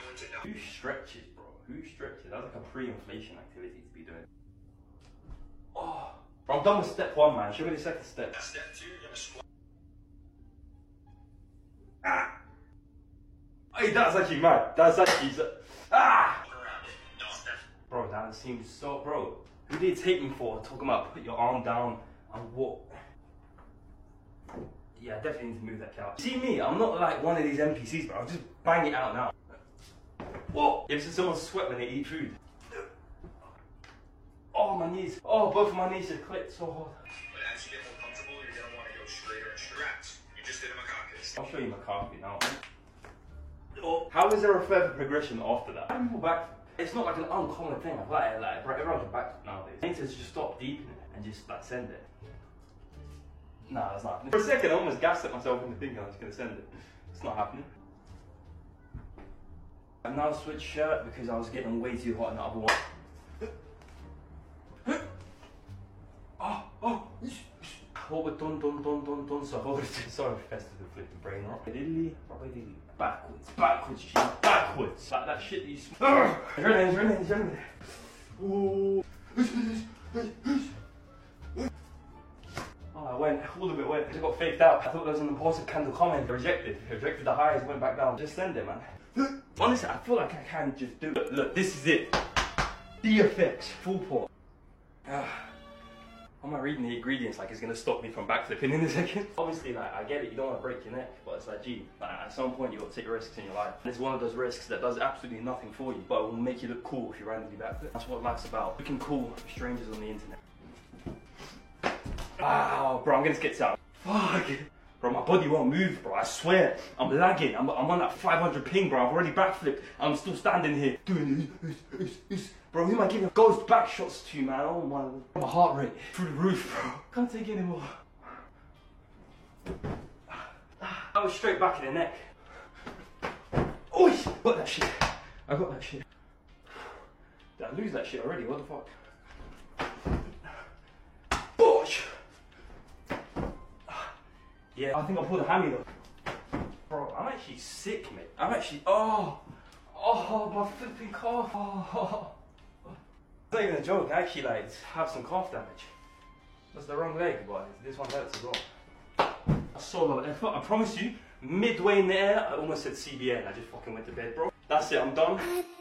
Who stretches, bro? Who stretches? That's like a pre-inflation activity to be doing. Oh, bro, I'm done with step 1, man. Show me the second step. Step 2, you're gonna squat. Ah! Hey, that's actually mad. That's actually ah! Bro, that seems so, bro. Who did you take me for? Talking about put your arm down and walk. Yeah, I definitely need to move that couch. See me, I'm not like one of these NPCs, bro. I'll just bang it out now. Whoa! You ever seen someone sweat when they eat food? Oh, my knees. Oh, both of my knees have clicked so hard. But as you get more comfortable, you're gonna want to go straighter and straighter. You just did a macaque. I'll show you my carpet now. Oh, how is there a further progression after that? How do people back? It's not like an uncommon thing. I feel like bro, everyone's back nowadays. I need to just stop deepening it and just like send it. Nah, that's not happening. For a second, I almost gaslit myself into thinking I was gonna send it. It's not happening. I've now switched shirt because I was getting way too hot in the other one. Forward, dun. So forward, sorry, festive to flip the brain off. Backwards, G, backwards. Like that shit that you smell. Adrenaline. Ooh. Oh, I went all of it went. I just got faked out. I thought there was an impulsive candle comment. Rejected the highs, went back down. Just send it, man. Honestly, I feel like I can just do it. Look, this is it. DFX, full port. How am I reading the ingredients like it's gonna stop me from backflipping in a second? Obviously, like, I get it, you don't want to break your neck, but it's like, gee, like, at some point you got to take risks in your life. And it's one of those risks that does absolutely nothing for you, but it will make you look cool if you randomly backflip. That's what life's about. Looking cool with strangers on the internet. Wow, bro, I'm gonna skits out. Fuck. Bro, my body won't move, bro, I swear. I'm lagging, I'm on that 500 ping, bro. I've already backflipped. I'm still standing here doing this. Bro, who am I giving ghost back shots to, man? Oh my heart rate through the roof, bro. Can't take it anymore. I was straight back in the neck. Oi! Got that shit. I got that shit. Did I lose that shit already? What the fuck? Bosh! Yeah, I think I pulled a hammy though. Bro, I'm actually sick, mate. I'm actually, oh, my flipping calf. Oh. It's not even a joke, I actually like have some calf damage. That's the wrong leg, but this one hurts as well. I saw a lot of effort, I promise you, midway in the air, I almost said CBN, I just fucking went to bed, bro. That's it, I'm done.